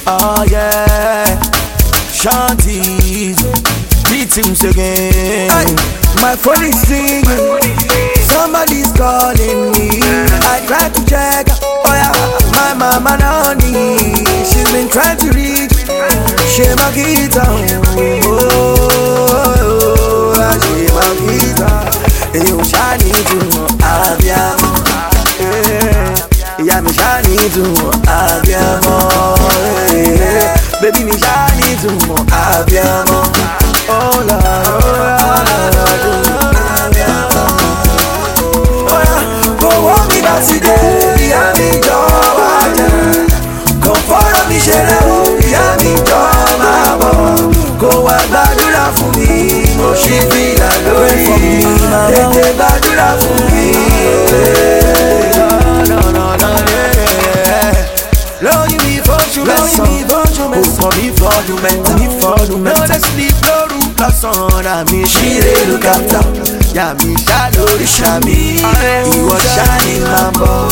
Oh yeah, Shanties, beatings again. Hey, my phone is singing, somebody's calling me. I try to check, oh yeah, my mama Nani, she's been trying to reach, she my guitar, oh, she my guitar. You shiny to Abiamo, yeah, me shiny to Abiamo, baby me shiny to Abiamo, oh la, Abiamo, oh yeah, go on me back today, yeah me job, come follow me share, yeah me job, go and badura for me, oh she feel like glory. Tete badura for me. No, Lord, you me for you, me no let's sleep, no room, plus on me. She look after, yeah me shadow the shami. He was shining lambo.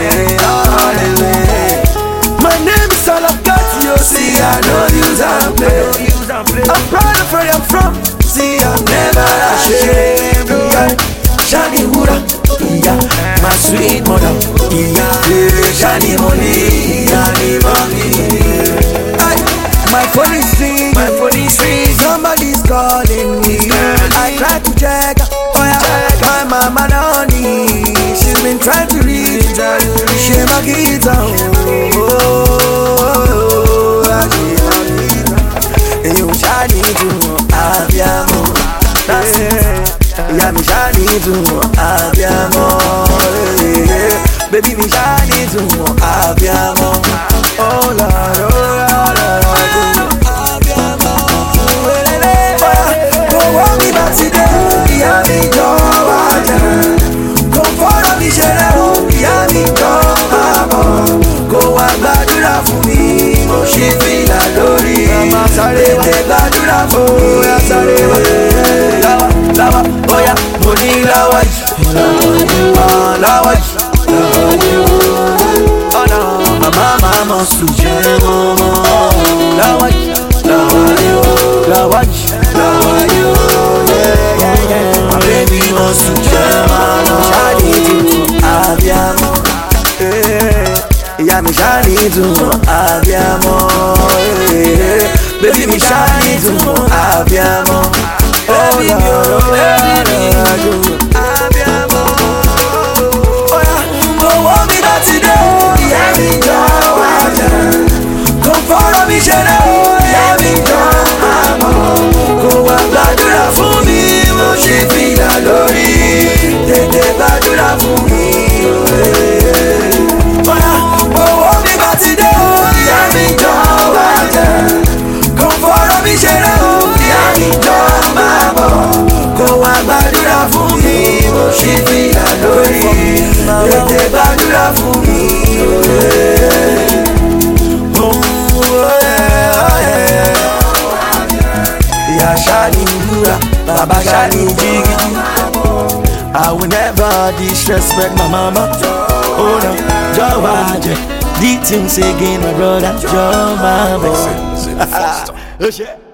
My name is all I've got, you see I know use and play. I'm proud of where I'm from. See, I'm never ashamed. Shani Hura, yeah, my sweet mother, yeah, Shani Moni, Shani Moni. My phone is ringing, somebody's calling me. I try to check, oh yeah, my mama Nani, she's been trying to reach, she my guitar, oh, she my guitar. You Shani to Abiamo, yeah, me shiny to Abiamo, baby me shiny to Abiamo, oh la Abiamo, go on me back today, yeah me job, come follow me share, yeah me job, go and badura for me, oh she feel like glory, they badura for me, Lawa, oh yeah, money lawaj, lawaj, oh no, my mama must do jam, lawaj, yeah, my baby must do jam, shiny to Abiamo, yeah, me shiny to Abiamo, baby me shiny to Abiamo. Oh yeah, Abiamo, oh yeah, go on me back today, yeah me job, come follow me share, yeah me job, go and badura for me, oh she feel like glory, tete badura for me, oh yeah, go on me back today, yeah me job, come follow me share, yeah me job. Go and badura for me, oh she feel like glory. Tete badura for me, oh yeah. Yeah, shani hura, baba shani jiggy. I will never disrespect my mama. Oh no, Jawaje, the things again, my brother, Jawaje.